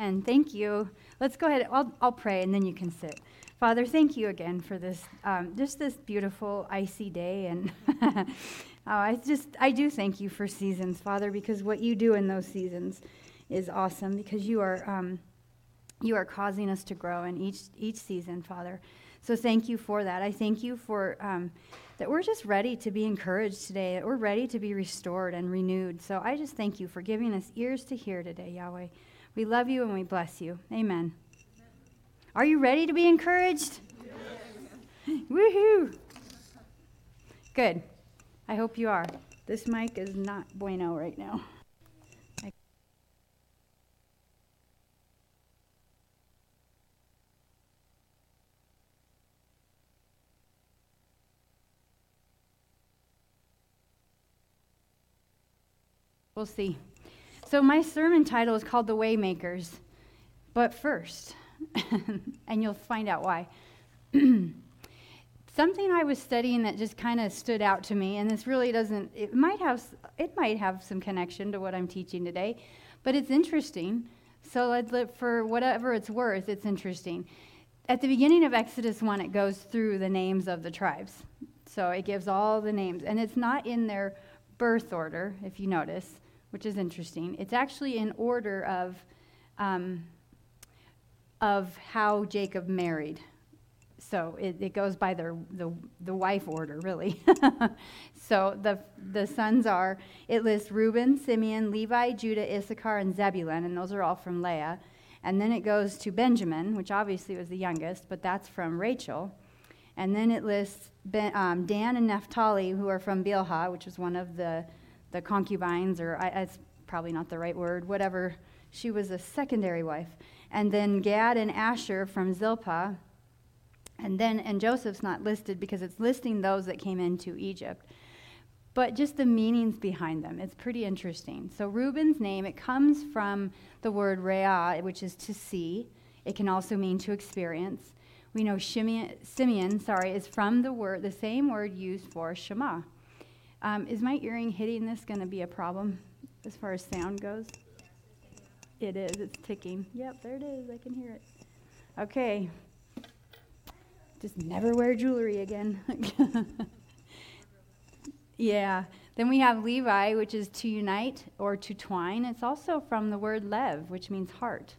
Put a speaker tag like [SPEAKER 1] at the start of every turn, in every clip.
[SPEAKER 1] And thank you. Let's go ahead. I'll pray, and then you can sit. Father, thank you again for this, just this beautiful icy day. And I do thank you for seasons, Father, because what you do in those seasons is awesome. Because you are causing us to grow in each season, Father. So thank you for that. I thank you for that we're just ready to be encouraged today. That we're ready to be restored and renewed. So I just thank you for giving us ears to hear today, Yahweh. We love you and we bless you. Amen. Are you ready to be encouraged? Yes. Woohoo! Good. I hope you are. This mic is not bueno right now. We'll see. So my sermon title is called The Waymakers. But first, and you'll find out why. Something I was studying that just kind of stood out to me, and this really doesn't, it might have some connection to what I'm teaching today, but it's interesting. So for whatever it's worth, it's interesting. At the beginning of Exodus 1, it goes through the names of the tribes. So it gives all the names, and it's not in their birth order, if you notice, which is interesting. It's actually in order of how Jacob married. So it goes by the wife order, really. So the sons are, it lists Reuben, Simeon, Levi, Judah, Issachar, and Zebulun, and those are all from Leah. And then it goes to Benjamin, which obviously was the youngest, but that's from Rachel. And then it lists Dan and Naphtali, who are from Bilhah, which is one of the concubines, or it's probably not the right word, whatever. She was a secondary wife. And then Gad and Asher from Zilpah. And Joseph's not listed because it's listing those that came into Egypt. But just the meanings behind them, it's pretty interesting. So Reuben's name, it comes from the word re'ah, which is to see. It can also mean to experience. We know Simeon, is from the same word used for Shema. Is my earring hitting this going to be a problem as far as sound goes? It is. It's ticking. Yep, there it is. I can hear it. Okay. Just never wear jewelry again. Yeah. Then we have Levi, which is to unite or to twine. It's also from the word lev, which means heart.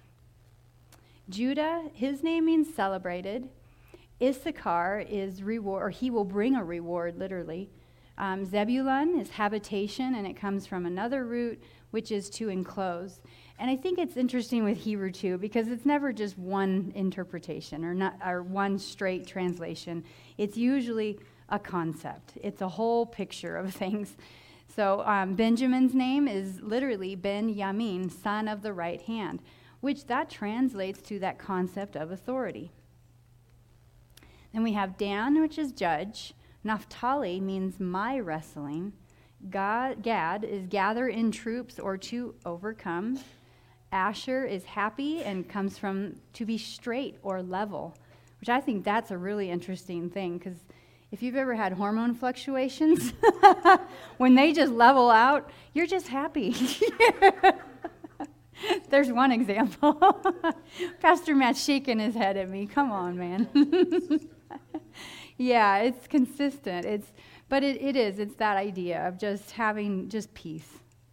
[SPEAKER 1] Judah, his name means celebrated. Issachar is reward, or he will bring a reward, literally. Zebulun is habitation, and it comes from another root, which is to enclose. And I think it's interesting with Hebrew, too, because it's never just one interpretation or one straight translation. It's usually a concept. It's a whole picture of things. So Benjamin's name is literally Ben Yamin, son of the right hand, which that translates to that concept of authority. Then we have Dan, which is judge. Naphtali means my wrestling. Gad is gather in troops or to overcome. Asher is happy and comes from to be straight or level, which I think that's a really interesting thing, because if you've ever had hormone fluctuations, when they just level out, you're just happy. There's one example. Pastor Matt's shaking his head at me. Come on, man. Yeah, it's consistent. But it is. It's that idea of just having just peace,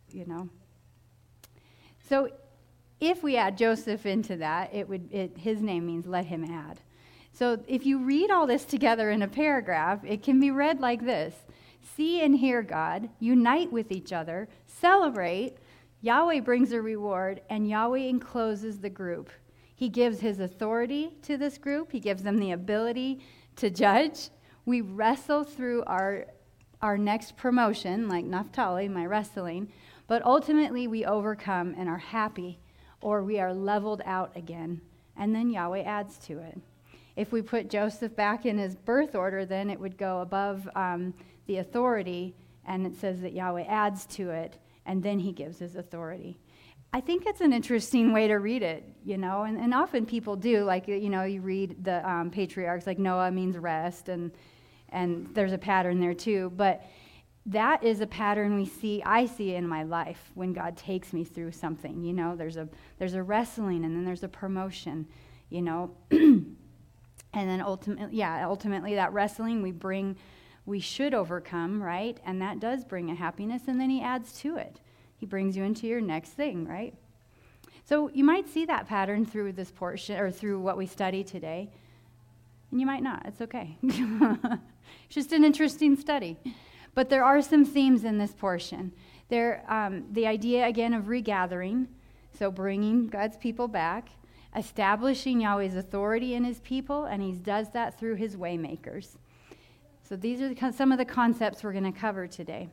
[SPEAKER 1] So if we add Joseph into that, his name means let him add. So if you read all this together in a paragraph, it can be read like this. See and hear God, unite with each other, celebrate, Yahweh brings a reward, and Yahweh encloses the group. He gives his authority to this group. He gives them the ability to judge. We wrestle through our next promotion, like Naphtali, my wrestling, but ultimately we overcome and are happy, or we are leveled out again, and then Yahweh adds to it. If we put Joseph back in his birth order, then it would go above the authority, and it says that Yahweh adds to it, and then he gives his authority. I think it's an interesting way to read it, and often people do, like, you read the patriarchs, like Noah means rest, and there's a pattern there too, but that is a pattern I see in my life when God takes me through something. There's a wrestling, and then there's a promotion, and then ultimately that wrestling we should overcome, right? And that does bring a happiness, and then he adds to it. He brings you into your next thing, right? So you might see that pattern through this portion, or through what we study today, and you might not. It's okay. It's just an interesting study. But there are some themes in this portion. The idea, again, of regathering, so bringing God's people back, establishing Yahweh's authority in his people, and he does that through his waymakers. So these are some of the concepts we're going to cover today.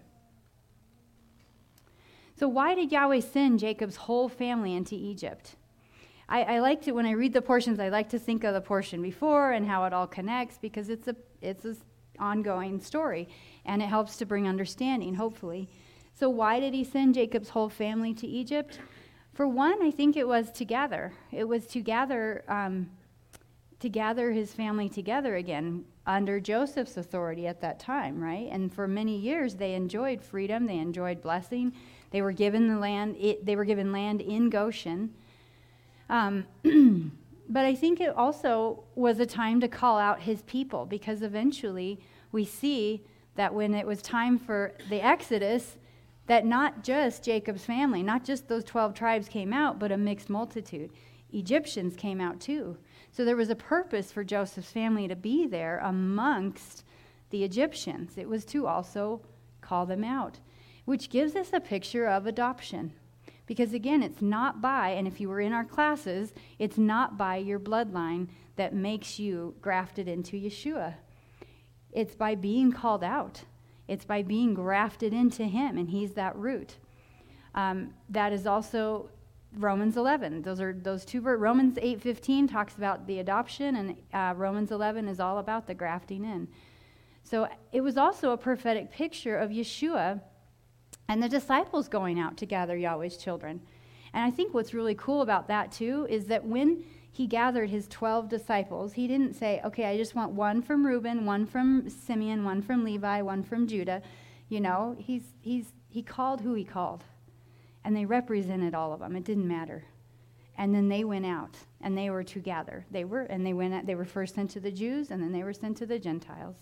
[SPEAKER 1] So why did Yahweh send Jacob's whole family into Egypt? I like to, when I read the portions, I like to think of the portion before and how it all connects, because it's an ongoing story, and it helps to bring understanding, hopefully. So why did he send Jacob's whole family to Egypt? For one, I think it was to gather. It was to gather his family together again under Joseph's authority at that time, right? And for many years, they enjoyed freedom. They enjoyed blessing. They were given the land. They were given land in Goshen. But I think it also was a time to call out his people, because eventually we see that when it was time for the Exodus, that not just Jacob's family, not just those 12 tribes came out, but a mixed multitude. Egyptians came out too. So there was a purpose for Joseph's family to be there amongst the Egyptians. It was to also call them out, which gives us a picture of adoption. Because again, it's not by, and if you were in our classes, it's not by your bloodline that makes you grafted into Yeshua. It's by being called out. It's by being grafted into him, and he's that root. That is also Romans 11. Those two verses. Romans 8:15 talks about the adoption, and Romans 11 is all about the grafting in. So it was also a prophetic picture of Yeshua and the disciples going out to gather Yahweh's children. And I think what's really cool about that too is that when he gathered his 12 disciples, he didn't say, okay, I just want one from Reuben, one from Simeon, one from Levi, one from Judah. He called who he called. And they represented all of them. It didn't matter. And then they went out, and they were to gather. They were first sent to the Jews, and then they were sent to the Gentiles.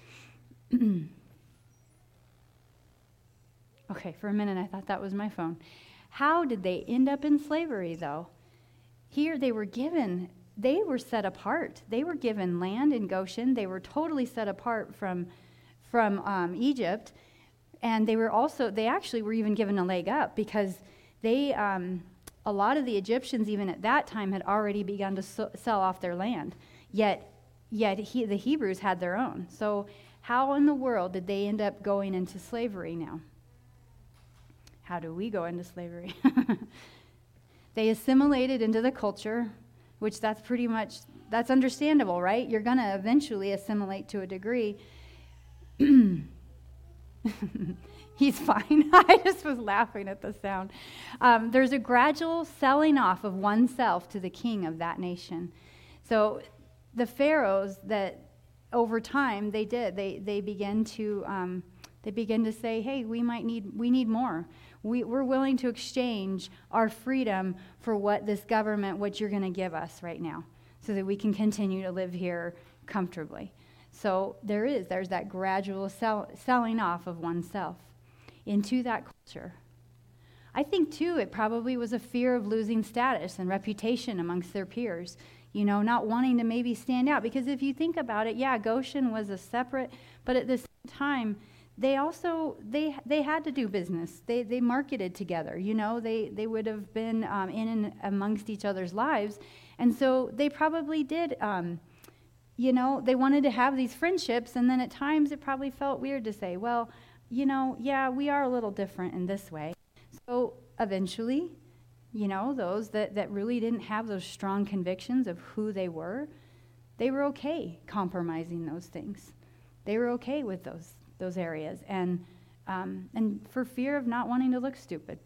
[SPEAKER 1] Okay, for a minute I thought that was my phone. How did they end up in slavery, though? Here they were set apart. They were given land in Goshen. They were totally set apart from Egypt. And they actually were even given a leg up, because a lot of the Egyptians, even at that time, had already begun to sell off their land. Yet the Hebrews had their own. So how in the world did they end up going into slavery now? How do we go into slavery? They assimilated into the culture, which that's understandable, right? You're going to eventually assimilate to a degree. He's fine. I just was laughing at the sound. There's a gradual selling off of oneself to the king of that nation. So the pharaohs that over time they began to say, hey, we need more. We're willing to exchange our freedom for what you're going to give us right now, so that we can continue to live here comfortably. So there's that gradual selling off of oneself into that culture. I think, too, it probably was a fear of losing status and reputation amongst their peers, not wanting to maybe stand out. Because if you think about it, yeah, Goshen was a separate, but at the same time, they also, they had to do business. They marketed together, they would have been in and amongst each other's lives. And so they probably did, they wanted to have these friendships, and then at times it probably felt weird to say, well, yeah, we are a little different in this way. So eventually, those that really didn't have those strong convictions of who they were okay compromising those things. They were okay with those areas, and for fear of not wanting to look stupid.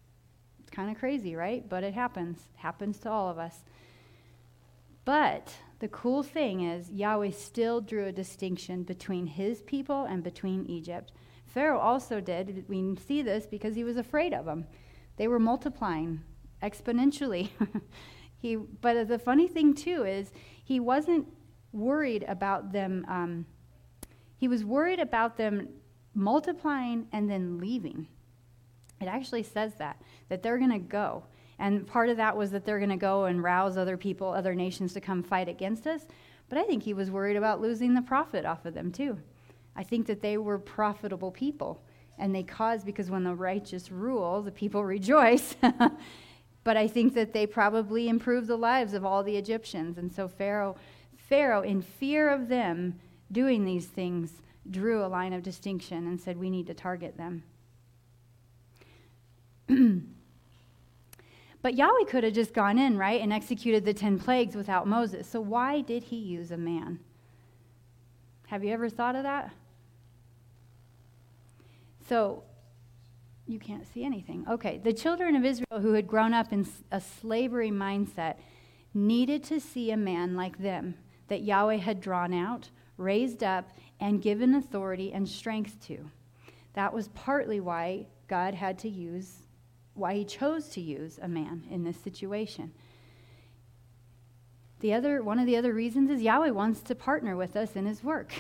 [SPEAKER 1] It's kind of crazy, right? But it happens to all of us. But The cool thing is Yahweh still drew a distinction between his people and between Egypt. Pharaoh also did. We see this because he was afraid of them. They were multiplying exponentially. But the funny thing, too, is he wasn't worried about them. He was worried about them multiplying and then leaving. It actually says that they're going to go. And part of that was that they're going to go and rouse other people, other nations to come fight against us. But I think he was worried about losing the profit off of them, too. I think that they were profitable people. And they caused, because when the righteous rule, the people rejoice. But I think that they probably improved the lives of all the Egyptians. And so Pharaoh, in fear of them doing these things, drew a line of distinction and said, we need to target them. But Yahweh could have just gone in, right, and executed the 10 plagues without Moses. So why did he use a man? Have you ever thought of that? So, you can't see anything. Okay, the children of Israel who had grown up in a slavery mindset needed to see a man like them that Yahweh had drawn out, raised up, and given authority and strength to. That was partly why God had to use, why he chose to use a man in this situation. One of the other reasons is Yahweh wants to partner with us in his work.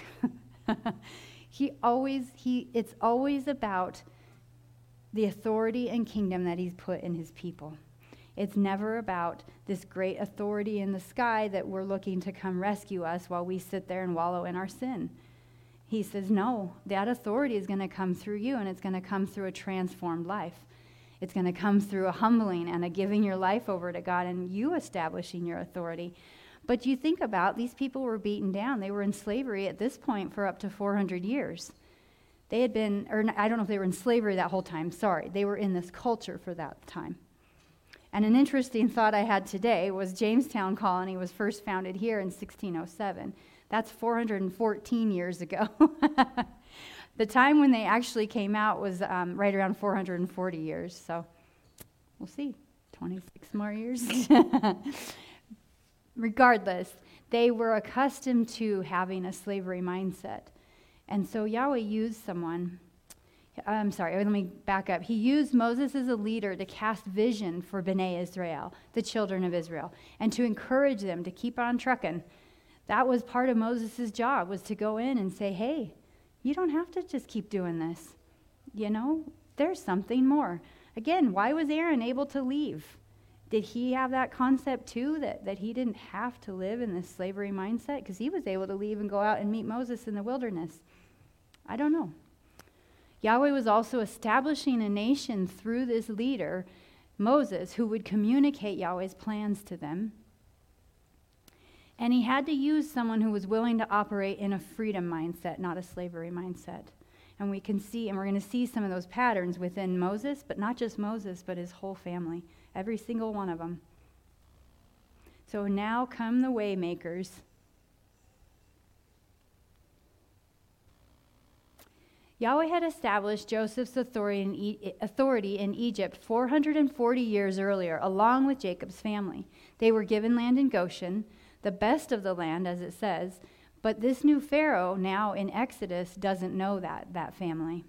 [SPEAKER 1] It's always about the authority and kingdom that he's put in his people. It's never about this great authority in the sky that we're looking to come rescue us while we sit there and wallow in our sin. He says, no, that authority is going to come through you, and it's going to come through a transformed life. It's going to come through a humbling and a giving your life over to God and you establishing your authority. But you think about, these people were beaten down. They were in slavery at this point for up to 400 years. They had been, or I don't know if they were in slavery that whole time. Sorry, they were in this culture for that time. And an interesting thought I had today was Jamestown Colony was first founded here in 1607. That's 414 years ago. The time when they actually came out was right around 440 years. So we'll see, 26 more years. Regardless, they were accustomed to having a slavery mindset. And so Yahweh used someone. Let me back up. He used Moses as a leader to cast vision for Bnei Israel, the children of Israel, and to encourage them to keep on trucking. That was part of Moses' job, was to go in and say, hey, you don't have to just keep doing this. You know, there's something more. Again, why was Aaron able to leave? Did he have that concept too, that he didn't have to live in this slavery mindset? Because he was able to leave and go out and meet Moses in the wilderness. I don't know. Yahweh was also establishing a nation through this leader, Moses, who would communicate Yahweh's plans to them. And he had to use someone who was willing to operate in a freedom mindset, not a slavery mindset. And we can see, and we're going to see some of those patterns within Moses, but not just Moses, but his whole family, every single one of them. So now come the way makers. Yahweh had established Joseph's authority in Egypt 440 years earlier, along with Jacob's family. They were given land in Goshen, the best of the land, as it says, but this new Pharaoh, now in Exodus, doesn't know that family.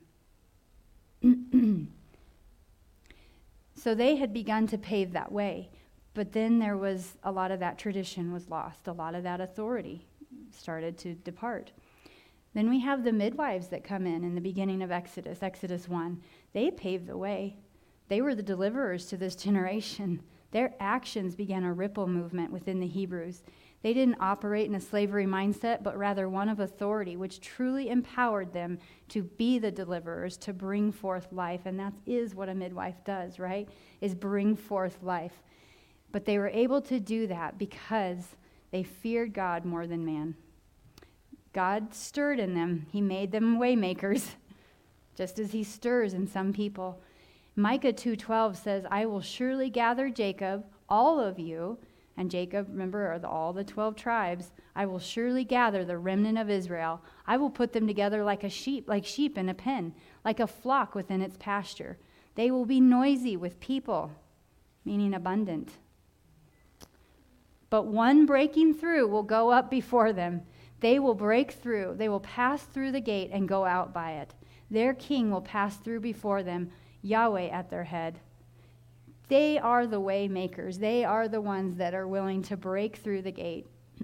[SPEAKER 1] So they had begun to pave that way, but then there was a lot of that tradition was lost. A lot of that authority started to depart. Then we have the midwives that come in the beginning of Exodus 1. They paved the way. They were the deliverers to this generation. Their actions began a ripple movement within the Hebrews. They didn't operate in a slavery mindset, but rather one of authority, which truly empowered them to be the deliverers, to bring forth life. And that is what a midwife does, right? Is bring forth life. But they were able to do that because they feared God more than man. God stirred in them. He made them waymakers, just as he stirs in some people. Micah 2:12 says, I will surely gather Jacob, all of you, and Jacob, remember, are all the 12 tribes. I will surely gather the remnant of Israel. I will put them together like sheep in a pen, like a flock within its pasture. They will be noisy with people, meaning abundant. But one breaking through will go up before them. They will break through. They will pass through the gate and go out by it. Their king will pass through before them, Yahweh at their head. They are the way makers. They are the ones that are willing to break through the gate.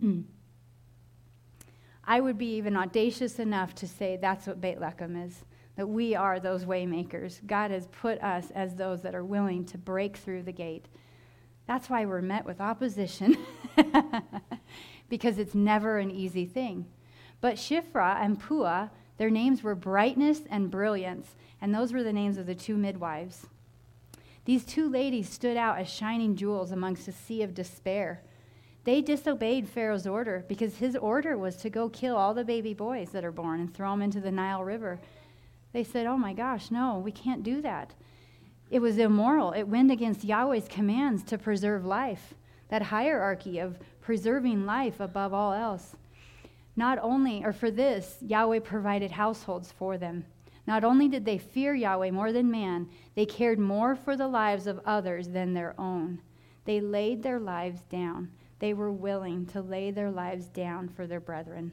[SPEAKER 1] I would be even audacious enough to say that's what Beit Lechem is, that we are those way makers. God has put us as those that are willing to break through the gate. That's why we're met with opposition, because it's never an easy thing. But Shiphrah and Puah, their names were brightness and brilliance, and those were the names of the two midwives. These two ladies stood out as shining jewels amongst a sea of despair. They disobeyed Pharaoh's order because his order was to go kill all the baby boys that are born and throw them into the Nile River. They said, oh my gosh, no, we can't do that. It was immoral. It went against Yahweh's commands to preserve life, that hierarchy of preserving life above all else. Not only, or for this, Yahweh provided households for them. Not only did they fear Yahweh more than man, they cared more for the lives of others than their own. They laid their lives down. They were willing to lay their lives down for their brethren.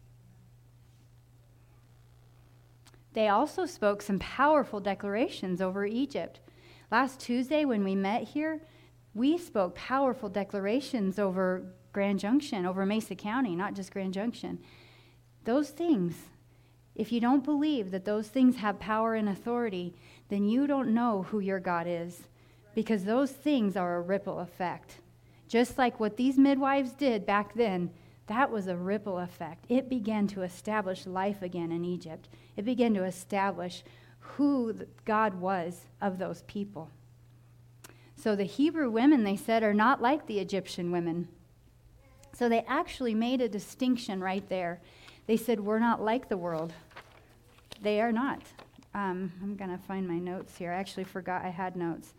[SPEAKER 1] They also spoke some powerful declarations over Egypt. Last Tuesday when we met here, we spoke powerful declarations over Grand Junction, over Mesa County, not just Grand Junction. Those things, if you don't believe that those things have power and authority, then you don't know who your God is, because those things are a ripple effect. Just like what these midwives did back then, that was a ripple effect. It began to establish life again in Egypt. It began to establish who God was of those people. So the Hebrew women, they said, are not like the Egyptian women. So they actually made a distinction right there. They said, we're not like the world. They are not. I'm going to find my notes here. I actually forgot I had notes.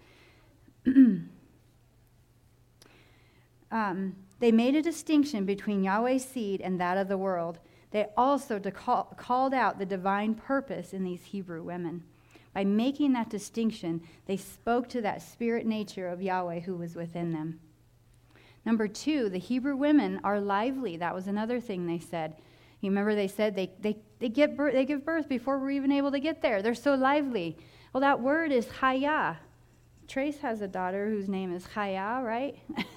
[SPEAKER 1] They made a distinction between Yahweh's seed and that of the world. They also called out the divine purpose in these Hebrew women. By making that distinction, they spoke to that spirit nature of Yahweh who was within them. Number 2, the Hebrew women are lively. That was another thing they said. You remember they said they give birth before we're even able to get there. They're so lively. Well, that word is chaya. Trace has a daughter whose name is Chaya, right?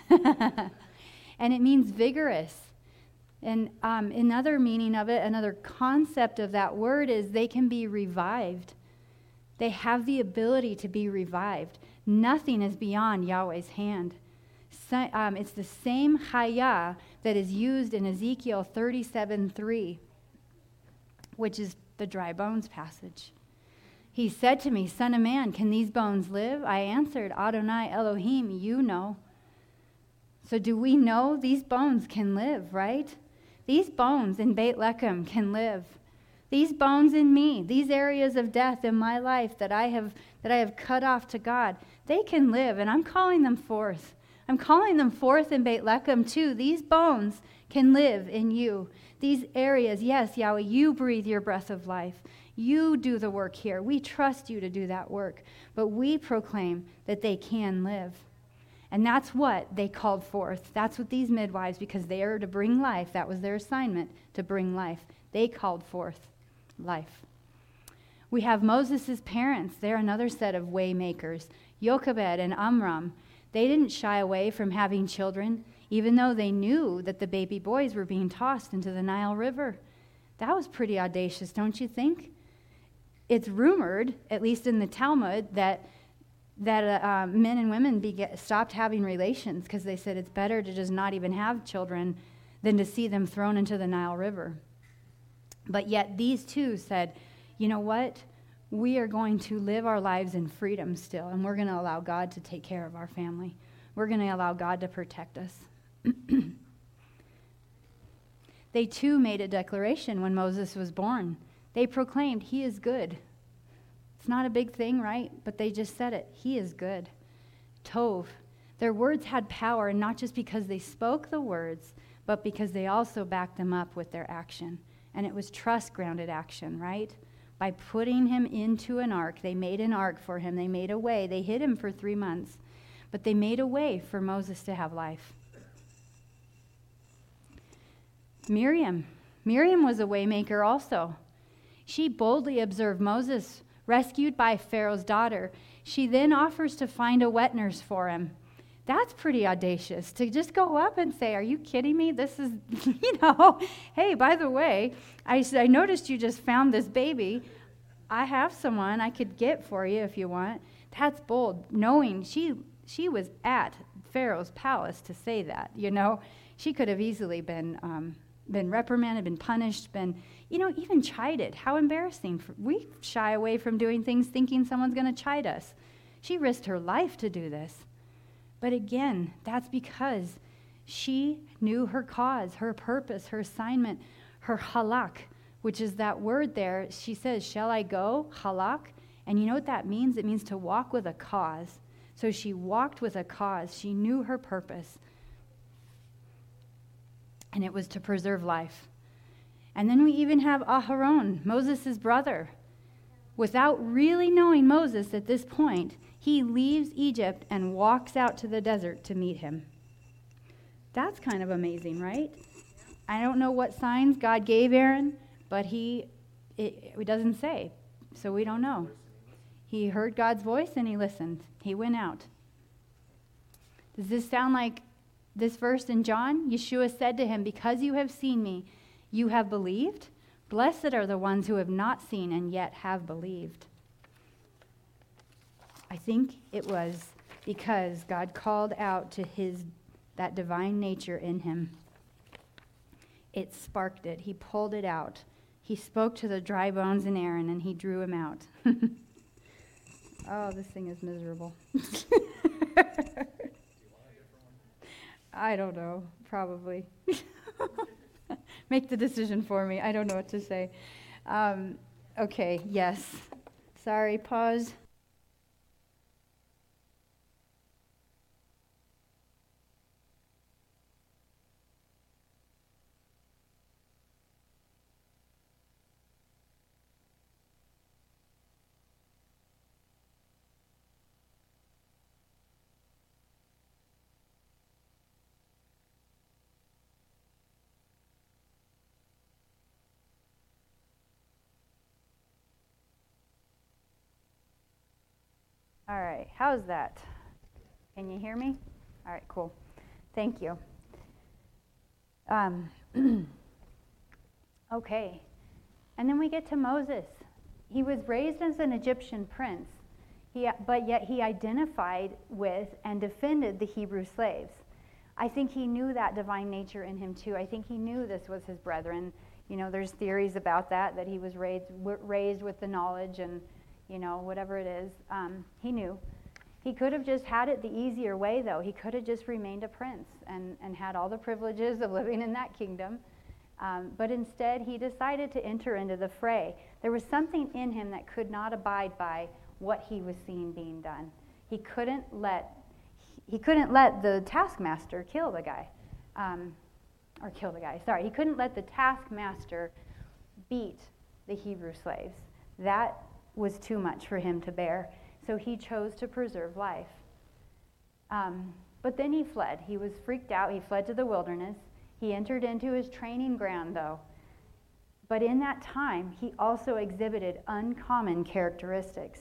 [SPEAKER 1] And it means vigorous. And another meaning of it, another concept of that word is they can be revived. They have the ability to be revived. Nothing is beyond Yahweh's hand. It's the same Chaya that is used in Ezekiel 37:3, which is the dry bones passage. He said to me, Son of man, can these bones live? I answered, Adonai Elohim, you know. So do we know these bones can live, right? These bones in Beit Lechem can live. These bones in me, these areas of death in my life that I have cut off to God, they can live, and I'm calling them forth. I'm calling them forth in Beit Lechem too. These bones can live in you. These areas, yes, Yahweh, you breathe your breath of life. You do the work here. We trust you to do that work. But we proclaim that they can live. And that's what they called forth. That's what these midwives, because they are to bring life, that was their assignment, to bring life. They called forth life. We have Moses' parents. They're another set of way makers. Jochebed and Amram. They didn't shy away from having children, even though they knew that the baby boys were being tossed into the Nile River. That was pretty audacious, don't you think? It's rumored, at least in the Talmud, that men and women stopped having relations because they said it's better to just not even have children than to see them thrown into the Nile River. But yet these two said, you know what? We are going to live our lives in freedom still, and we're going to allow God to take care of our family. We're going to allow God to protect us. They too made a declaration when Moses was born. They proclaimed, he is good. It's not a big thing, right? But they just said it. He is good. Tov. Their words had power, and not just because they spoke the words, but because they also backed them up with their action. And it was trust-grounded action, right? By putting him into an ark. They made an ark for him. They made a way. They hid him for 3 months. But they made a way for Moses to have life. Miriam. Miriam was a waymaker also. She boldly observed Moses rescued by Pharaoh's daughter. She then offers to find a wet nurse for him. That's pretty audacious to just go up and say, are you kidding me? This is, hey, by the way, I noticed you just found this baby. I have someone I could get for you if you want. That's bold, knowing she was at Pharaoh's palace to say that, She could have easily been reprimanded, been punished, been, even chided. How embarrassing. We shy away from doing things thinking someone's going to chide us. She risked her life to do this. But again, that's because she knew her cause, her purpose, her assignment, her halak, which is that word there. She says, shall I go? Halak. And you know what that means? It means to walk with a cause. So she walked with a cause. She knew her purpose. And it was to preserve life. And then we even have Aharon, Moses' brother. Without really knowing Moses at this point, he leaves Egypt and walks out to the desert to meet him. That's kind of amazing, right? I don't know what signs God gave Aaron, but it doesn't say, so we don't know. He heard God's voice and he listened. He went out. Does this sound like this verse in John? Yeshua said to him, because you have seen me, you have believed? Blessed are the ones who have not seen and yet have believed. I think it was because God called out to that divine nature in him. It sparked it. He pulled it out. He spoke to the dry bones in Aaron and he drew him out. Oh, this thing is miserable. I don't know, probably. Make the decision for me. I don't know what to say. Okay, yes. Sorry, pause. All right, how's that? Can you hear me? All right, cool. Thank you. Okay, and then we get to Moses. He was raised as an Egyptian prince, but yet he identified with and defended the Hebrew slaves. I think he knew that divine nature in him too. I think he knew this was his brethren. There's theories about that he was raised with the knowledge and whatever it is, he knew. He could have just had it the easier way, though. He could have just remained a prince and had all the privileges of living in that kingdom. But instead, he decided to enter into the fray. There was something in him that could not abide by what he was seeing being done. He couldn't let the taskmaster kill the guy. He couldn't let the taskmaster beat the Hebrew slaves. That was too much for him to bear, so he chose to preserve life. But then he fled. He was freaked out. He fled to the wilderness. He entered into his training ground, though. But in that time, he also exhibited uncommon characteristics.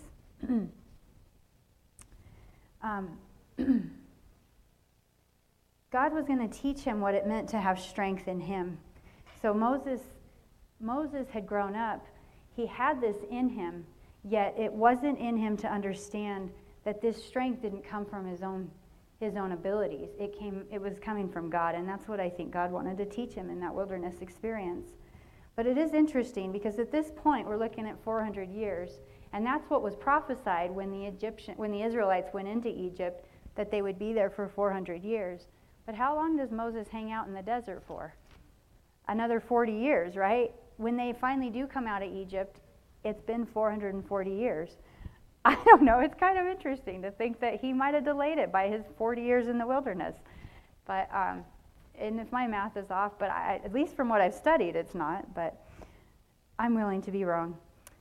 [SPEAKER 1] God was going to teach him what it meant to have strength in him. So Moses had grown up. He had this in him. Yet it wasn't in him to understand that this strength didn't come from his own abilities. It was coming from God, and that's what I think God wanted to teach him in that wilderness experience. But it is interesting because at this point we're looking at 400 years, and that's what was prophesied when the Israelites went into Egypt, that they would be there for 400 years. But how long does Moses hang out in the desert for? Another 40 years, right? When they finally do come out of Egypt, it's been 440 years. I don't know. It's kind of interesting to think that he might have delayed it by his 40 years in the wilderness. But, and if my math is off, but at least from what I've studied, it's not. But I'm willing to be wrong.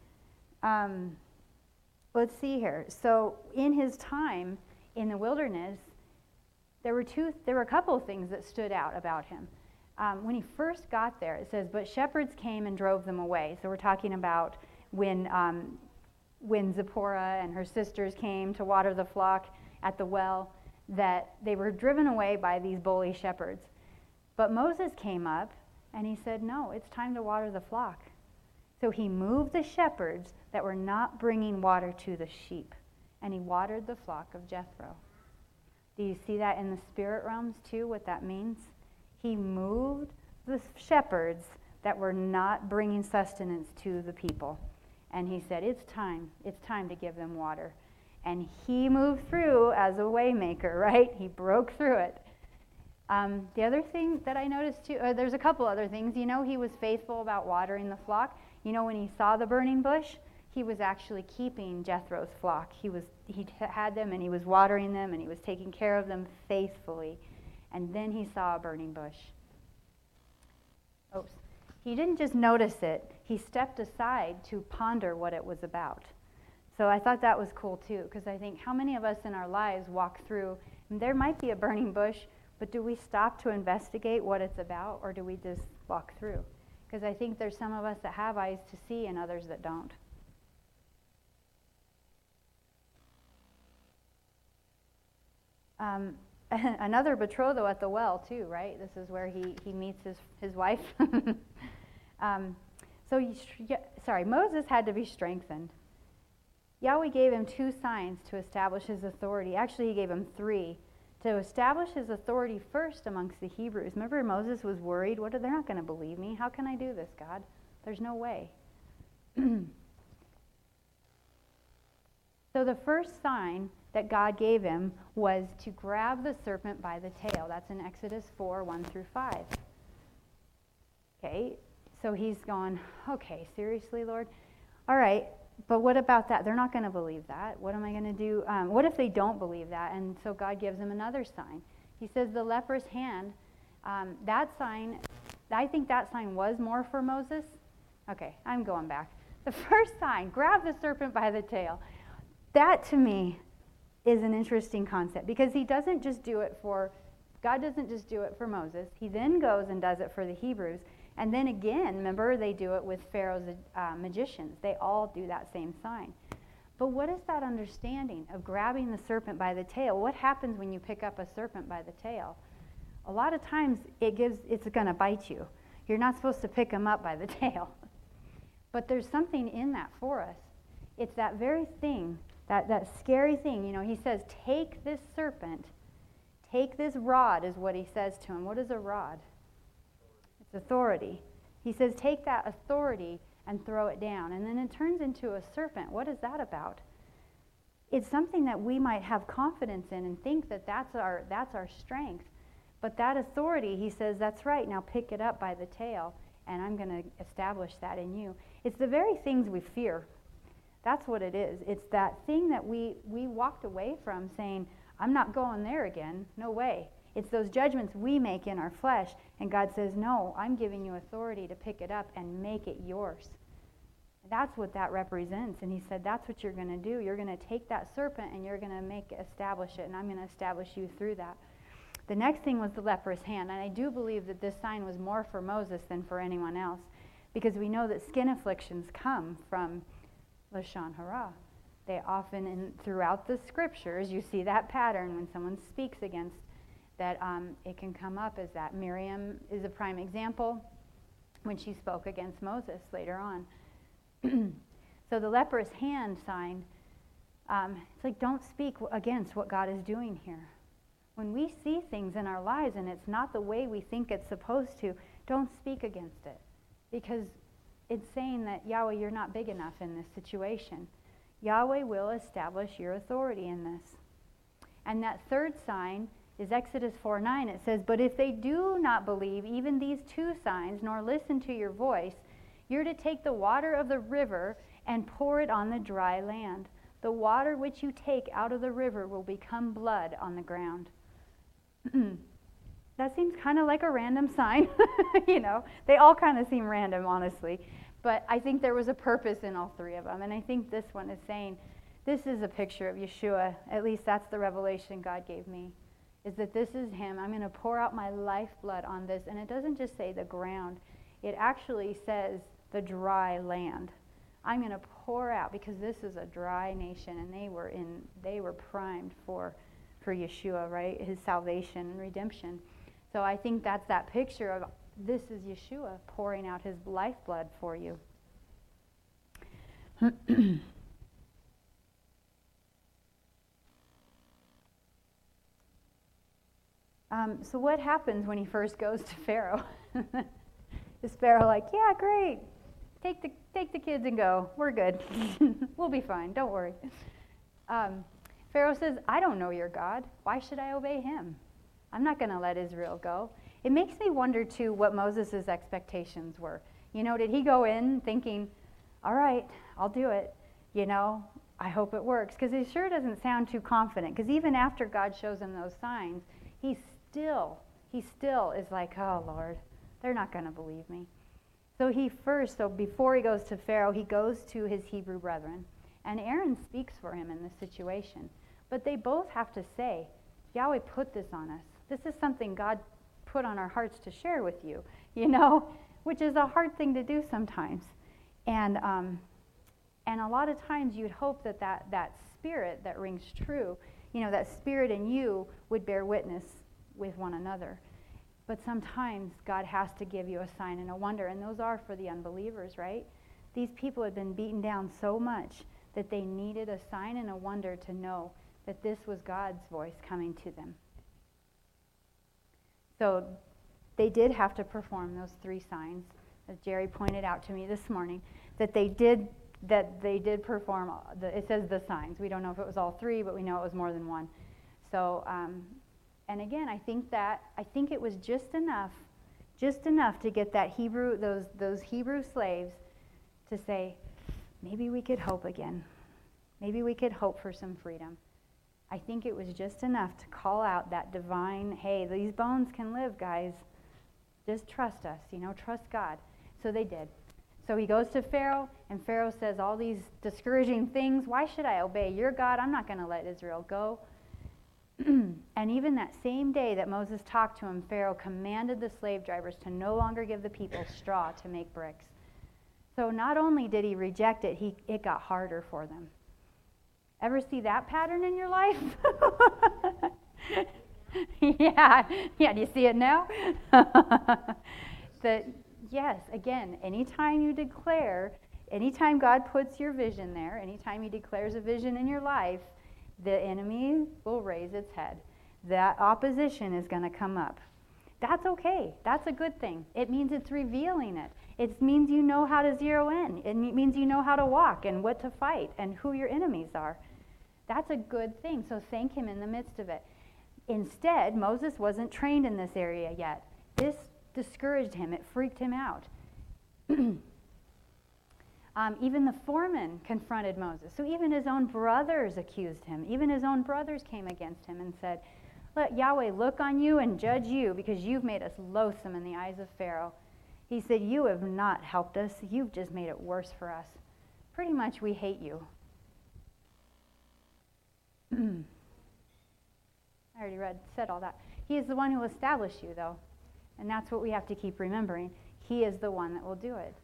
[SPEAKER 1] Let's see here. So in his time in the wilderness, there were a couple of things that stood out about him. When he first got there, it says, but shepherds came and drove them away. So we're talking about when Zipporah and her sisters came to water the flock at the well, that they were driven away by these bully shepherds. But Moses came up and he said, no, it's time to water the flock. So he moved the shepherds that were not bringing water to the sheep, and he watered the flock of Jethro. Do you see that in the spirit realms too, what that means? He moved the shepherds that were not bringing sustenance to the people. And he said, it's time to give them water. And he moved through as a way maker, right? He broke through it. The other thing that I noticed too, there's a couple other things. You know, he was faithful about watering the flock. You know, when he saw the burning bush, he was actually keeping Jethro's flock. He had them and he was watering them and he was taking care of them faithfully. And then he saw a burning bush. Oops. He didn't just notice it. He stepped aside to ponder what it was about. So I thought that was cool too, because I think how many of us in our lives walk through, and there might be a burning bush, but do we stop to investigate what it's about, or do we just walk through? Because I think there's some of us that have eyes to see and others that don't. Another betrothal at the well too, right? This is where he meets his wife. Moses had to be strengthened. Yahweh gave him 2 signs to establish his authority. Actually, he gave him 3. To establish his authority first amongst the Hebrews. Remember, Moses was worried. They're not going to believe me. How can I do this, God? There's no way. So the first sign that God gave him was to grab the serpent by the tail. That's in Exodus 4, 1 through 5. Okay, so he's gone, okay, seriously, Lord? All right, but what about that? They're not going to believe that. What am I going to do? What if they don't believe that? And so God gives him another sign. He says the leprous hand, that sign, I think that sign was more for Moses. Okay, I'm going back. The first sign, grab the serpent by the tail. That to me is an interesting concept, because God doesn't just do it for Moses. He then goes and does it for the Hebrews. And then again, remember, they do it with Pharaoh's magicians. They all do that same sign. But what is that understanding of grabbing the serpent by the tail? What happens when you pick up a serpent by the tail? A lot of times it's going to bite you. You're not supposed to pick him up by the tail. But there's something in that for us. It's that very thing, that scary thing. You know, he says, take this serpent, take this rod is what he says to him. What is a rod? It's authority. He says, take that authority and throw it down. And then it turns into a serpent. What is that about? It's something that we might have confidence in and think that that's our strength. But that authority, he says, that's right. Now pick it up by the tail, and I'm going to establish that in you. It's the very things we fear. That's what it is. It's that thing that we walked away from saying, I'm not going there again. No way. It's those judgments we make in our flesh. And God says, no, I'm giving you authority to pick it up and make it yours. That's what that represents. And he said, that's what you're going to do. You're going to take that serpent and you're going to establish it. And I'm going to establish you through that. The next thing was the leprous hand. And I do believe that this sign was more for Moses than for anyone else. Because we know that skin afflictions come from Lashon Hara. They often, throughout the scriptures, you see that pattern when someone speaks against that it can come up as that. Miriam is a prime example when she spoke against Moses later on. So the leprous hand sign, it's like, don't speak against what God is doing here. When we see things in our lives and it's not the way we think it's supposed to, don't speak against it. Because it's saying that, Yahweh, you're not big enough in this situation. Yahweh will establish your authority in this. And that third sign is Exodus 4:9. It says, but if they do not believe even these 2 signs, nor listen to your voice, you're to take the water of the river and pour it on the dry land. The water which you take out of the river will become blood on the ground. That seems kind of like a random sign. You know, they all kind of seem random, honestly. But I think there was a purpose in all 3 of them. And I think this one is saying, this is a picture of Yeshua. At least that's the revelation God gave me. is that this is him. I'm going to pour out my lifeblood on this. And it doesn't just say the ground. It actually says the dry land. I'm going to pour out, because this is a dry nation, and they were primed for Yeshua, right? His salvation and redemption. So I think that's that picture of this is Yeshua pouring out his lifeblood for you. So what happens when he first goes to Pharaoh? Is Pharaoh like, yeah, great. Take the kids and go. We're good. We'll be fine. Don't worry. Pharaoh says, I don't know your God. Why should I obey him? I'm not going to let Israel go. It makes me wonder, too, what Moses' expectations were. You know, did he go in thinking, all right, I'll do it. You know, I hope it works. Because he sure doesn't sound too confident. Because even after God shows him those signs, he still is like, oh, Lord, they're not going to believe me. So before he goes to Pharaoh, he goes to his Hebrew brethren. And Aaron speaks for him in this situation. But they both have to say, Yahweh put this on us. This is something God put on our hearts to share with you, you know, which is a hard thing to do sometimes. And a lot of times you'd hope that spirit that rings true, you know, that spirit in you would bear witness with one another. But sometimes God has to give you a sign and a wonder, and those are for the unbelievers, right? These people had been beaten down so much that they needed a sign and a wonder to know that this was God's voice coming to them. So they did have to perform those 3 signs, as Jerry pointed out to me this morning, that they did perform. It says the signs. We don't know if it was all 3, but we know it was more than one. So, and again, I think it was just enough to get that those Hebrew slaves to say, maybe we could hope again. Maybe we could hope for some freedom. I think it was just enough to call out that divine, hey, these bones can live, guys. Just trust us, you know, trust God. So they did. So he goes to Pharaoh, and Pharaoh says all these discouraging things. Why should I obey your God? I'm not going to let Israel go. And even that same day that Moses talked to him, Pharaoh commanded the slave drivers to no longer give the people straw to make bricks. So not only did he reject it, it got harder for them. Ever see that pattern in your life? Yeah, do you see it now? Yes, again, anytime God puts your vision there, anytime he declares a vision in your life, the enemy will raise its head. That opposition is going to come up. That's okay. That's a good thing. It means it's revealing it. It means you know how to zero in. It means you know how to walk and what to fight and who your enemies are. That's a good thing. So thank him in the midst of it. Instead, Moses wasn't trained in this area yet. This discouraged him. It freaked him out. Even the foreman confronted Moses. So even his own brothers accused him. Even his own brothers came against him and said, let Yahweh look on you and judge you, because you've made us loathsome in the eyes of Pharaoh. He said, you have not helped us. You've just made it worse for us. Pretty much we hate you. I already said all that. He is the one who will establish you, though. And that's what we have to keep remembering. He is the one that will do it.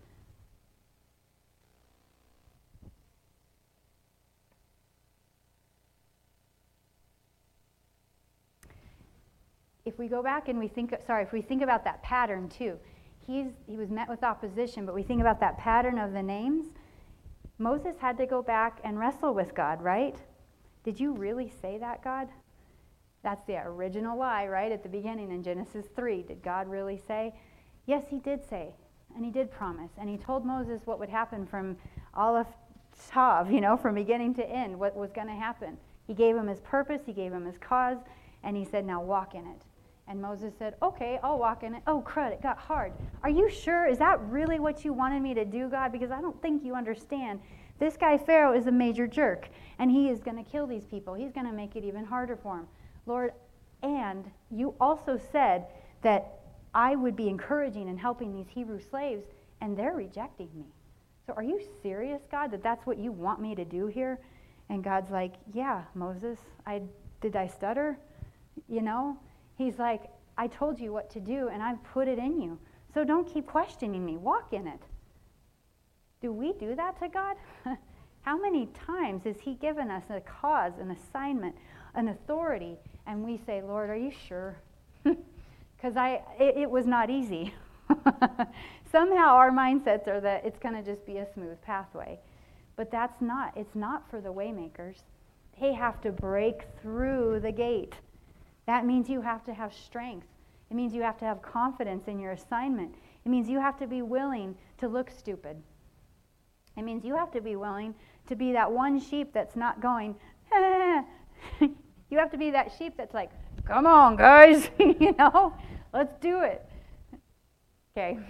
[SPEAKER 1] If we go back and we think about that pattern too, he was met with opposition, but we think about that pattern of the names. Moses had to go back and wrestle with God, right? Did you really say that, God? That's the original lie, right? At the beginning in Genesis 3. Did God really say? Yes, he did say, and he did promise. And he told Moses what would happen from Aleph Tav, from beginning to end, what was going to happen. He gave him his purpose, he gave him his cause, and he said, now walk in it. And Moses said, okay, I'll walk in it. Oh, crud, it got hard. Are you sure? Is that really what you wanted me to do, God? Because I don't think you understand. This guy, Pharaoh, is a major jerk, and he is going to kill these people. He's going to make it even harder for him. Lord, and you also said that I would be encouraging and helping these Hebrew slaves, and they're rejecting me. So are you serious, God, that that's what you want me to do here? And God's like, yeah, Moses, did I stutter? You know, he's like, I told you what to do, and I've put it in you. So don't keep questioning me. Walk in it. Do we do that to God? How many times has he given us a cause, an assignment, an authority, and we say, Lord, are you sure? Because it was not easy. Somehow our mindsets are that it's going to just be a smooth pathway. But that's not. It's not for the waymakers. They have to break through the gate. That means you have to have strength. It means you have to have confidence in your assignment. It means you have to be willing to look stupid. It means you have to be willing to be that one sheep that's not going, You have to be that sheep that's like, come on, guys, let's do it. Okay.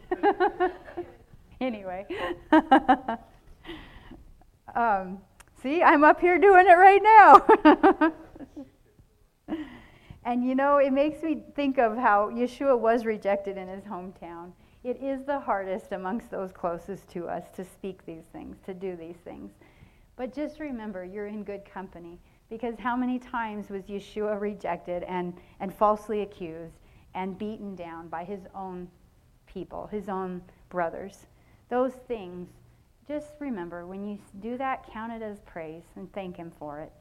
[SPEAKER 1] Anyway. See, I'm up here doing it right now. And it makes me think of how Yeshua was rejected in his hometown. It is the hardest amongst those closest to us to speak these things, to do these things. But just remember, you're in good company. Because how many times was Yeshua rejected and falsely accused and beaten down by his own people, his own brothers? Those things, just remember, when you do that, count it as praise and thank him for it,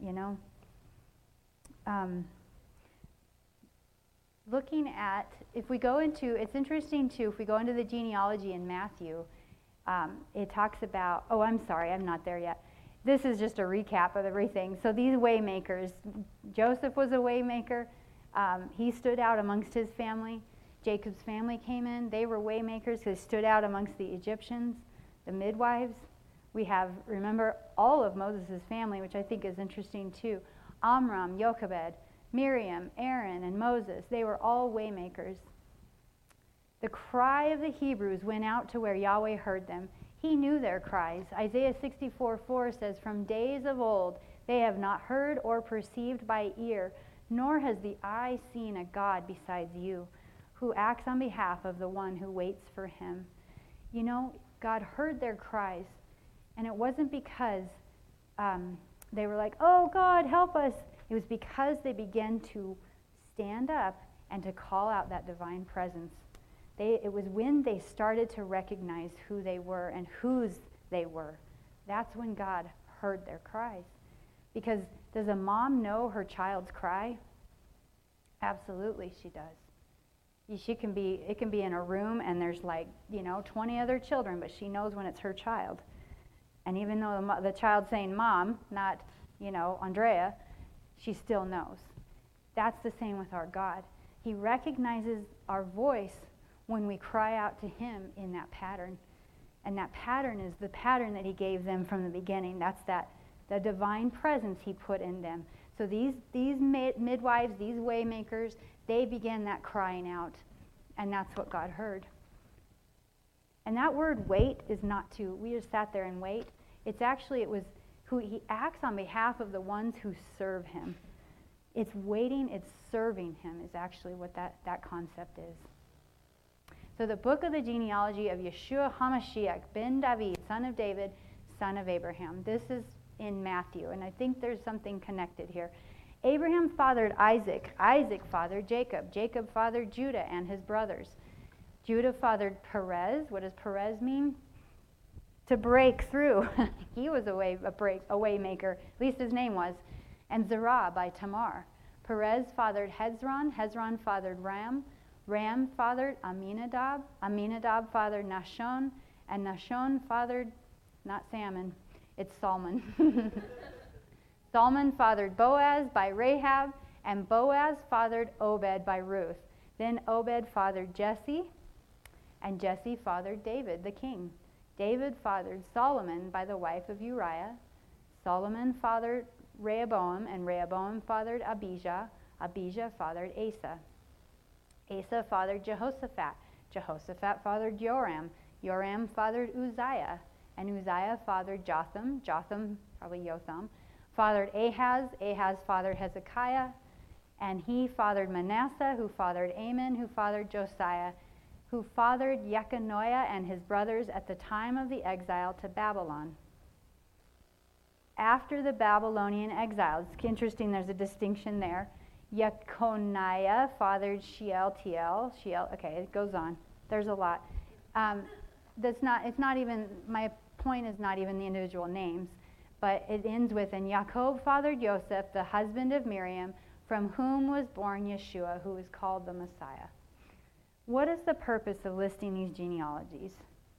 [SPEAKER 1] Looking at, if we go into, it's interesting too, if we go into the genealogy in Matthew, it talks about, I'm sorry, I'm not there yet. This is just a recap of everything. So these waymakers, Joseph was a waymaker. He stood out amongst his family. Jacob's family came in. They were waymakers who stood out amongst the Egyptians, the midwives. We have, remember, all of Moses' family, which I think is interesting too. Amram, Jochebed, Miriam, Aaron, and Moses, they were all waymakers. The cry of the Hebrews went out to where Yahweh heard them. He knew their cries. Isaiah 64:4 says, from days of old they have not heard or perceived by ear, nor has the eye seen a God besides you, who acts on behalf of the one who waits for him. God heard their cries, and it wasn't because they were like, oh God, help us. It was because they began to stand up and to call out that divine presence. It was when they started to recognize who they were and whose they were. That's when God heard their cries. Because does a mom know her child's cry? Absolutely, she does. It can be in a room and there's 20 other children, but she knows when it's her child. And even though the child's saying mom, not, Andrea, she still knows. That's the same with our God. He recognizes our voice when we cry out to him in that pattern. And that pattern is the pattern that he gave them from the beginning. That's the divine presence he put in them. So these midwives, these waymakers, they began that crying out. And that's what God heard. And that word wait is not to, we just sat there and wait. It was who he acts on behalf of the ones who serve him. It's waiting, it's serving him is actually what that concept is. So the book of the genealogy of Yeshua HaMashiach, ben David, son of David, son of Abraham. This is in Matthew, and I think there's something connected here. Abraham fathered Isaac. Isaac fathered Jacob. Jacob fathered Judah and his brothers. Judah fathered Perez. What does Perez mean? To break through. He was a way maker. At least his name was. And Zerah by Tamar. Perez fathered Hezron. Hezron fathered Ram. Ram fathered Aminadab. Aminadab fathered Nahshon. And Nahshon fathered, not Salmon, it's Salmon. Salmon fathered Boaz by Rahab. And Boaz fathered Obed by Ruth. Then Obed fathered Jesse. And Jesse fathered David, the king. David fathered Solomon by the wife of Uriah. Solomon fathered Rehoboam, and Rehoboam fathered Abijah. Abijah fathered Asa. Asa fathered Jehoshaphat. Jehoshaphat fathered Joram. Joram fathered Uzziah. And Uzziah fathered Jotham. Jotham, probably Jotham, fathered Ahaz. Ahaz fathered Hezekiah. And he fathered Manasseh, who fathered Amon, who fathered Josiah, who fathered Jeconiah and his brothers at the time of the exile to Babylon. After the Babylonian exile, it's interesting, there's a distinction there. Jeconiah fathered Shealtiel. Okay, it goes on. There's a lot. It's not even, my point is not even the individual names, but it ends with, and Jacob fathered Joseph, the husband of Miriam, from whom was born Yeshua, who is called the Messiah. What is the purpose of listing these genealogies?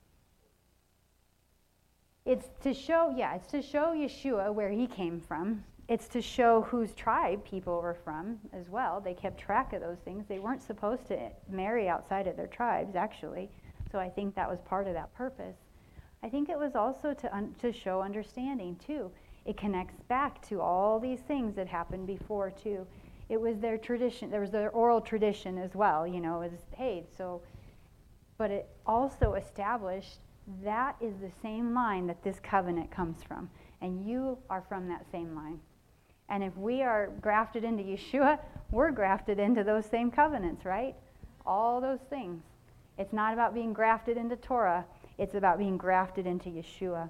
[SPEAKER 1] It's to show Yeshua where he came from. It's to show whose tribe people were from as well. They kept track of those things. They weren't supposed to marry outside of their tribes, actually. So I think that was part of that purpose. I think it was also to show understanding, too. It connects back to all these things that happened before, too. It was their tradition. There was their oral tradition as well, but it also established that is the same line that this covenant comes from. And you are from that same line. And if we are grafted into Yeshua, we're grafted into those same covenants, right? All those things. It's not about being grafted into Torah. It's about being grafted into Yeshua.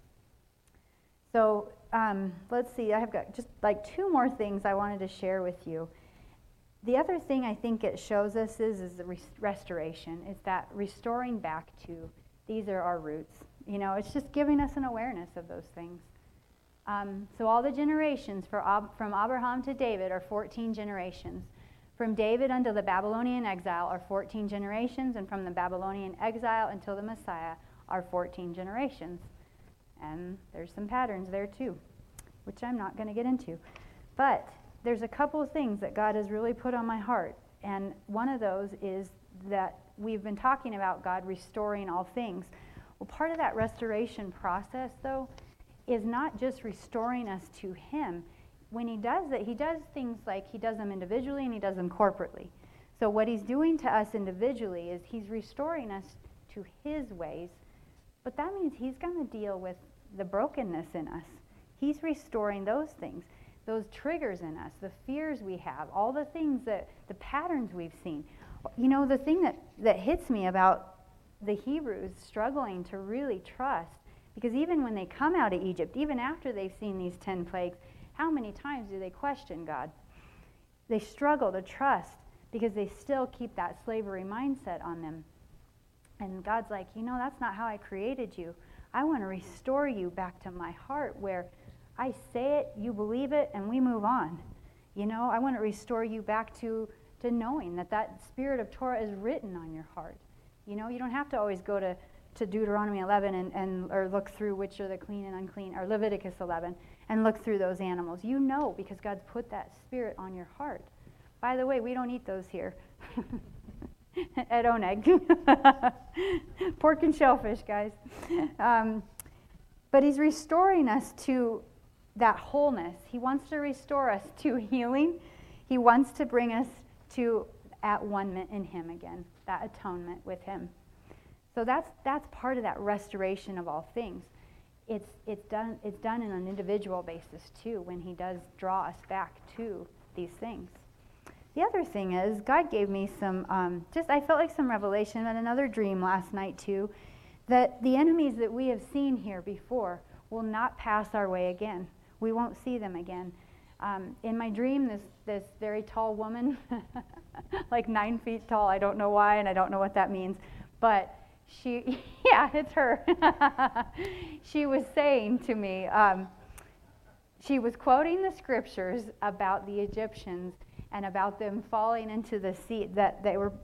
[SPEAKER 1] So let's see. I have got just like 2 more things I wanted to share with you. The other thing I think it shows us is the restoration. It's that restoring back to these are our roots. It's just giving us an awareness of those things. So all the generations from Abraham to David are 14 generations. From David until the Babylonian exile are 14 generations, and from the Babylonian exile until the Messiah are 14 generations. And there's some patterns there too, which I'm not going to get into. But there's a couple of things that God has really put on my heart. And one of those is that we've been talking about God restoring all things. Well, part of that restoration process, though, is not just restoring us to him. When he does that, he does things like he does them individually and he does them corporately. So what he's doing to us individually is he's restoring us to his ways, but that means he's going to deal with the brokenness in us. He's restoring those things, those triggers in us, the fears we have, all the things the patterns we've seen. The thing that hits me about the Hebrews struggling to really trust, because even when they come out of Egypt, even after they've seen these 10 plagues, how many times do they question God? They struggle to trust because they still keep that slavery mindset on them. And God's like, that's not how I created you. I want to restore you back to my heart where I say it, you believe it, and we move on. I want to restore you back to knowing that spirit of Torah is written on your heart. You don't have to always go to Deuteronomy 11 or look through which are the clean and unclean, or Leviticus 11, and look through those animals. Because God's put that spirit on your heart. By the way, we don't eat those here at Oneg. Pork and shellfish, guys. But he's restoring us to that wholeness. He wants to restore us to healing. He wants to bring us to at one in him again, that atonement with him. So that's part of that restoration of all things. It's done in an individual basis too, when he does draw us back to these things. The other thing is, God gave me some, I felt like some revelation and another dream last night too, that the enemies that we have seen here before will not pass our way again. We won't see them again. In my dream, this very tall woman, like 9 feet tall, I don't know why and I don't know what that means, but it's her. She was saying to me, she was quoting the scriptures about the Egyptians and about them falling into the sea, that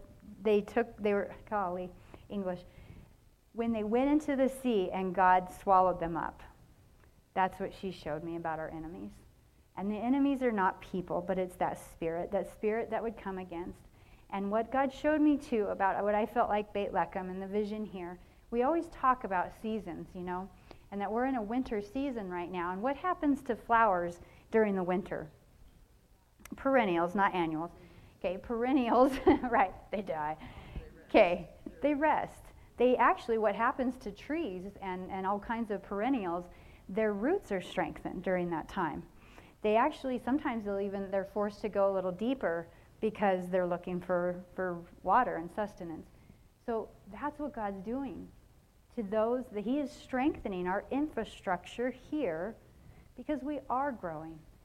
[SPEAKER 1] English, when they went into the sea and God swallowed them up. That's what she showed me about our enemies. And the enemies are not people, but it's that spirit that would come against. And what God showed me too about what I felt like Beit Lechem and the vision here, we always talk about seasons, and that we're in a winter season right now. And what happens to flowers during the winter? Perennials, not annuals. Okay, perennials, right, they die. Okay, they rest. They actually, what happens to trees and all kinds of perennials, their roots are strengthened during that time. They actually, sometimes they're forced to go a little deeper because they're looking for water and sustenance. So that's what God's doing to those, that he is strengthening our infrastructure here because we are growing.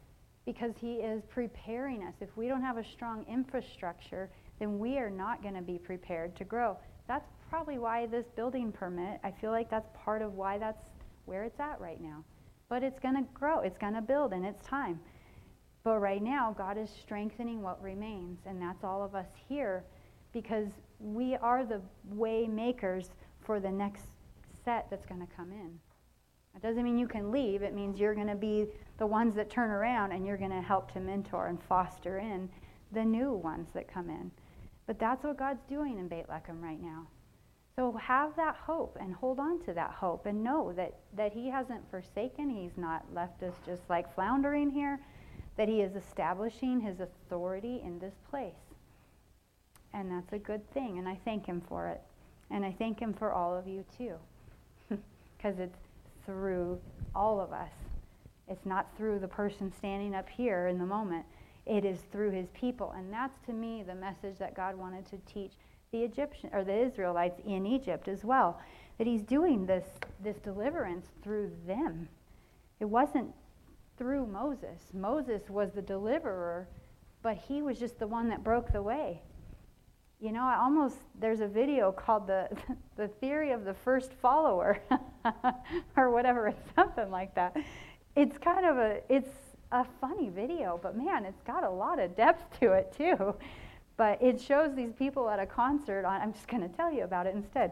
[SPEAKER 1] because he is preparing us. If we don't have a strong infrastructure, then we are not going to be prepared to grow. That's probably why this building permit, I feel like that's part of why that's where it's at right now. But it's going to grow, it's going to build in its time. But right now, God is strengthening what remains, and that's all of us here, because we are the way makers for the next set that's going to come in. It doesn't mean you can leave. It means you're going to be the ones that turn around, and you're going to help to mentor and foster in the new ones that come in. But that's what God's doing in Beit Lechem right now. So have that hope and hold on to that hope and know that he hasn't forsaken. He's not left us just like floundering here, that he is establishing his authority in this place. And that's a good thing, and I thank him for it. And I thank him for all of you too, because it's through all of us. It's not through the person standing up here in the moment. It is through his people. And that's, to me, the message that God wanted to teach the Egyptian or the Israelites in Egypt as well, that he's doing this deliverance through them. It wasn't through Moses. Moses was the deliverer, but he was just the one that broke the way. You know, there's a video called the Theory of the First Follower or whatever, it's something like that. It's kind of it's a funny video, but man, it's got a lot of depth to it too. But it shows these people at a concert. I'm just going to tell you about it instead.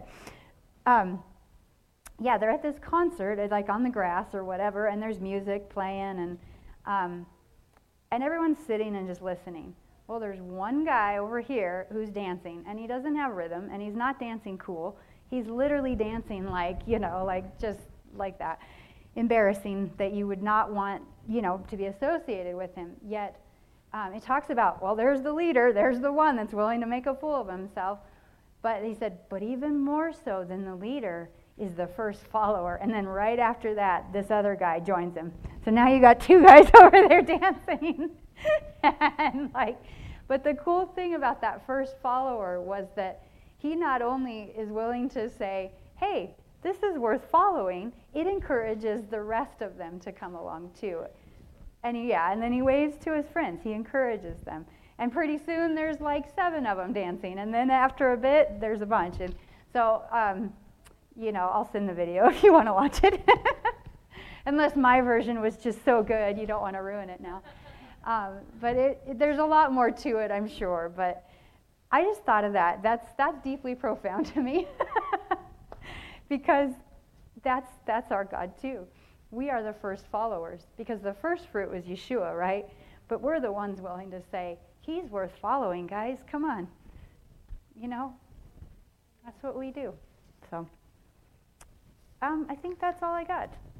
[SPEAKER 1] Yeah, they're at this concert, it's like on the grass or whatever, and there's music playing, and everyone's sitting and just listening. Well, there's one guy over here who's dancing, and he doesn't have rhythm, and he's not dancing cool. He's literally dancing like, like just like that. Embarrassing, that you would not want, to be associated with him. Yet, it talks about, well, there's the leader, there's the one that's willing to make a fool of himself. But he said, but even more so than the leader is the first follower. And then right after that, this other guy joins him. So now you got two guys over there dancing. And but the cool thing about that first follower was that he not only is willing to say, hey, this is worth following, it encourages the rest of them to come along too. And then he waves to his friends. He encourages them. And pretty soon there's like 7 of them dancing. And then after a bit, there's a bunch. And so, I'll send the video if you want to watch it. Unless my version was just so good, you don't want to ruin it now. But there's a lot more to it, I'm sure. But I just thought of that. That's deeply profound to me. Because that's our God too. We are the first followers, because the first fruit was Yeshua, right? But we're the ones willing to say, he's worth following, guys. Come on. That's what we do. So I think that's all I got.